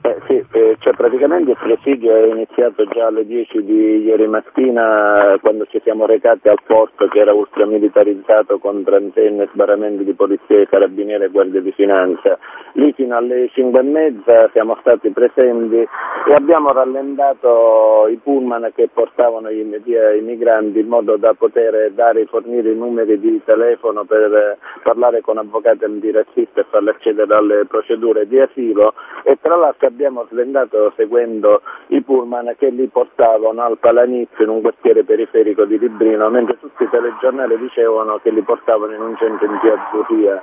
Sì, cioè praticamente il presidio è iniziato già alle 10 di ieri mattina quando ci siamo recati al porto che era ultramilitarizzato con antenne, sbarramenti di polizia, carabinieri e guardia di finanza. Lì fino alle 5:30 siamo stati presenti e abbiamo rallentato i pullman che portavano i migranti in modo da poter fornire i numeri di telefono per parlare con avvocati antirazzisti e farli accedere alle procedure di asilo, e tra l'altro abbiamo sventato seguendo i pullman che li portavano al Palanizio, in un quartiere periferico di Librino, mentre tutti i telegiornali dicevano che li portavano in un centro in via Azzurria.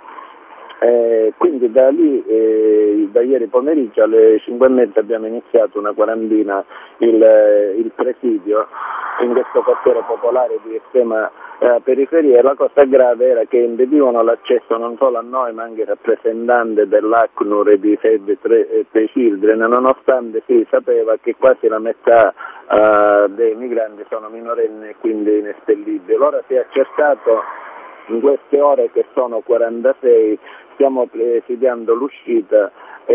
Quindi da lì, da ieri pomeriggio alle 5:30 abbiamo iniziato una quarantina il presidio in questo quartiere popolare di estrema periferia, e la cosa grave era che impedivano l'accesso non solo a noi ma anche rappresentanti dell'ACNUR e di Save the Children, nonostante si sapeva che quasi la metà dei migranti sono minorenni e quindi inespellibili. Ora si è accertato in queste ore che sono 46, stiamo presidiando l'uscita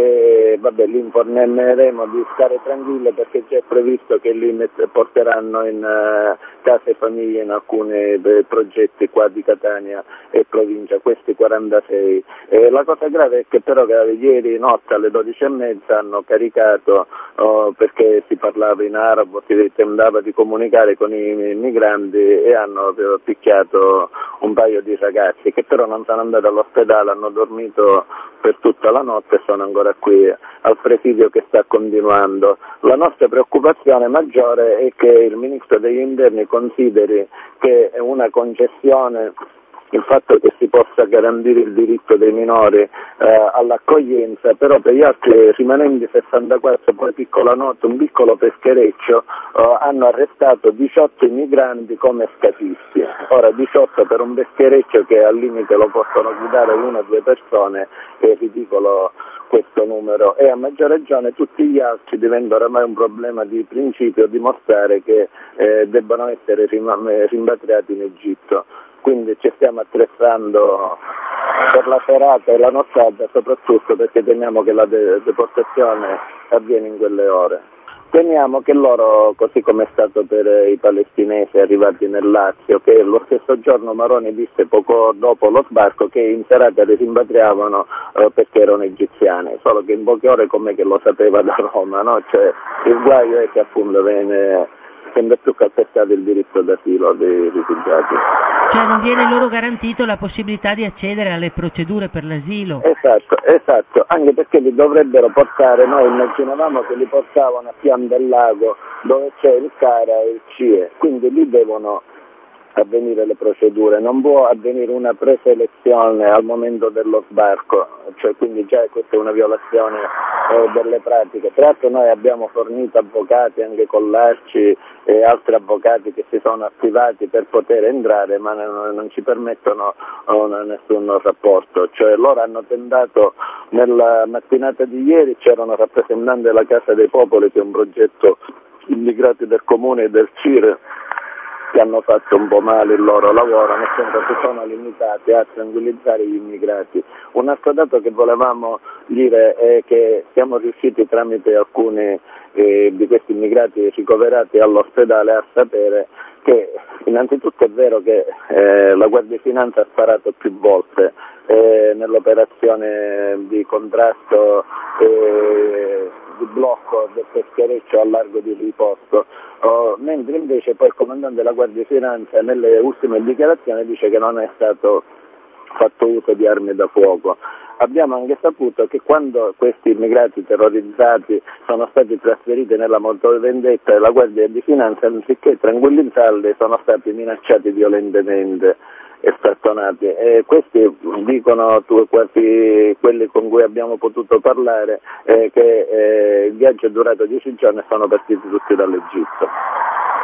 e li informeremo di stare tranquilli perché c'è previsto che li porteranno in case e famiglie in alcuni progetti qua di Catania e provincia, questi 46. La cosa grave è che però ieri notte alle 12:30 hanno caricato perché si parlava in arabo, si tentava di comunicare con i migranti e hanno picchiato un paio di ragazzi che però non sono andati all'ospedale, hanno dormito per tutta la notte e sono ancora qui al presidio che sta continuando. La nostra preoccupazione maggiore è che il Ministro degli Interni consideri che è una concessione il fatto che si possa garantire il diritto dei minori all'accoglienza, però per gli altri rimanenti 64, poi piccola nota, un piccolo peschereccio, hanno arrestato 18 immigranti come scafisti. Ora 18 per un peschereccio che al limite lo possono guidare 1 o 2 persone è ridicolo questo numero, e a maggior ragione tutti gli altri diventa oramai un problema di principio dimostrare che debbano essere rimpatriati in Egitto. Quindi ci stiamo attrezzando per la serata e la nottata, soprattutto perché temiamo che la deportazione avviene in quelle ore. Temiamo che loro, così come è stato per i palestinesi arrivati nel Lazio, che lo stesso giorno Maroni disse poco dopo lo sbarco che in serata li rimpatriavano perché erano egiziani, solo che in poche ore come che lo sapeva da Roma, no? Cioè, il guaio è che appunto viene sempre più calpestato il diritto d'asilo dei rifugiati. Cioè non viene loro garantito la possibilità di accedere alle procedure per l'asilo. Esatto, anche perché li dovrebbero portare, noi immaginavamo che li portavano a Pian del Lago dove c'è il CARA e il CIE, quindi lì devono avvenire le procedure, non può avvenire una preselezione al momento dello sbarco, cioè quindi già questa è una violazione delle pratiche. Tra l'altro noi abbiamo fornito avvocati anche con l'ARCI e altri avvocati che si sono attivati per poter entrare, ma non ci permettono nessun rapporto, cioè loro hanno tentato nella mattinata di ieri, c'erano rappresentanti della Casa dei Popoli che è un progetto immigrati del Comune e del CIRE che hanno fatto un po' male il loro lavoro, nel senso che sono limitati a tranquillizzare gli immigrati. Un altro dato che volevamo dire è che siamo riusciti tramite alcuni di questi immigrati ricoverati all'ospedale a sapere che innanzitutto è vero che la Guardia di Finanza ha sparato più volte nell'operazione di contrasto di blocco del peschereccio al largo di Riposto, mentre invece poi il comandante della Guardia di Finanza nelle ultime dichiarazioni dice che non è stato fatto uso di armi da fuoco. Abbiamo anche saputo che quando questi immigrati terrorizzati sono stati trasferiti nella motovendetta della Guardia di Finanza, anziché tranquillizzarli, sono stati minacciati violentemente e strattonati, e questi dicono quasi quelli con cui abbiamo potuto parlare che il viaggio è durato 10 giorni e sono partiti tutti dall'Egitto.